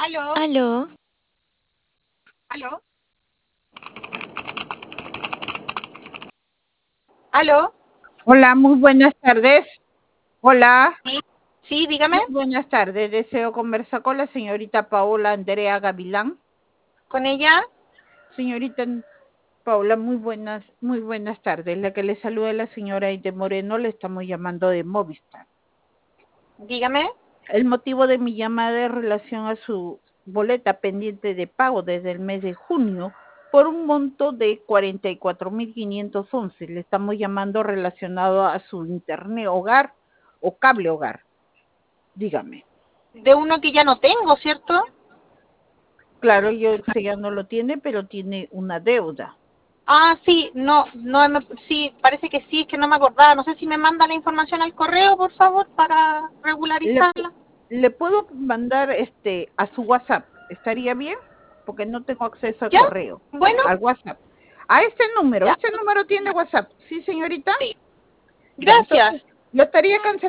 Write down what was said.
Aló, Aló, aló, aló. Hola, muy buenas tardes. Hola, Sí, sí, dígame, muy buenas tardes. Deseo conversar con la señorita Paola Andrea Gavilán. con ella. Señorita Paola, muy buenas tardes. La que le saluda es la señora Aide Moreno, le estamos llamando de Movistar. Dígame. El motivo de mi llamada es en relación a su boleta pendiente de pago desde el mes de junio por un monto de 44.511. Le estamos llamando relacionado a su internet hogar o cable hogar. Dígame. De uno que ya no tengo, ¿cierto? Claro, usted ya no lo tiene, pero tiene una deuda. Ah, sí, no, no, sí, parece que sí, es que no me acordaba. No sé si me manda la información al correo, por favor, para Le, regularizarla. le puedo mandar a su WhatsApp, ¿estaría bien? Porque no tengo acceso al ¿Ya? correo, Bueno, al WhatsApp. A ya, este número tiene WhatsApp, ¿sí, señorita? sí. Ya, entonces Gracias. lo estaría cancelando.